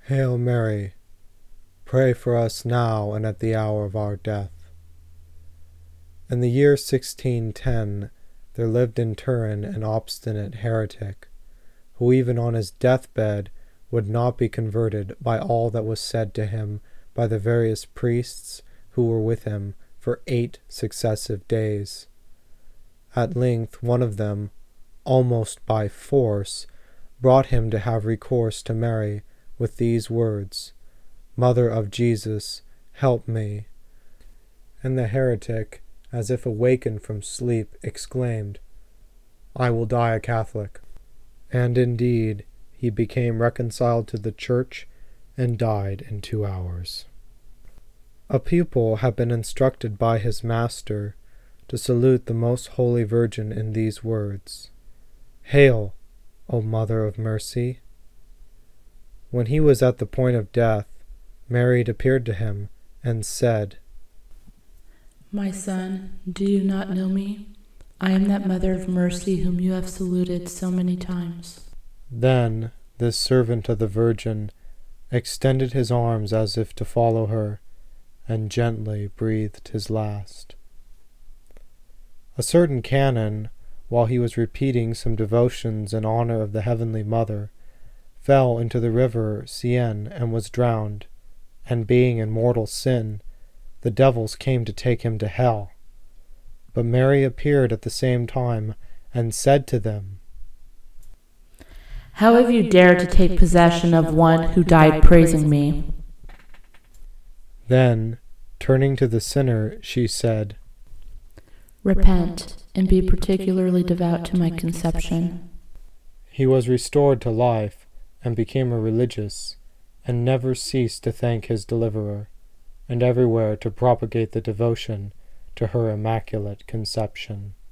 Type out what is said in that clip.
Hail Mary, pray for us now and at the hour of our death. In the year 1610, there lived in Turin an obstinate heretic, who even on his deathbed would not be converted by all that was said to him by the various priests who were with him for 8 successive days. At length one of them, almost by force, brought him to have recourse to Mary with these words, "Mother of Jesus, help me." And the heretic, as if awakened from sleep, exclaimed, "I will die a Catholic." And indeed, he became reconciled to the Church and died in 2 hours. A pupil had been instructed by his master to salute the Most Holy Virgin in these words, "Hail, O Mother of Mercy." When he was at the point of death, Mary appeared to him and said, "My son, do you not know me? I am that Mother of Mercy whom you have saluted so many times." Then this servant of the Virgin extended his arms as if to follow her, and gently breathed his last. A certain canon, while he was repeating some devotions in honor of the Heavenly Mother, fell into the river Seine and was drowned, and being in mortal sin, the devils came to take him to hell. But Mary appeared at the same time and said to them, "How have you dared to take possession of one who died praising me?" Then, turning to the sinner, she said, "Repent, and be particularly devout to my conception." He was restored to life and became a religious, and never ceased to thank his deliverer, and everywhere to propagate the devotion to her Immaculate Conception.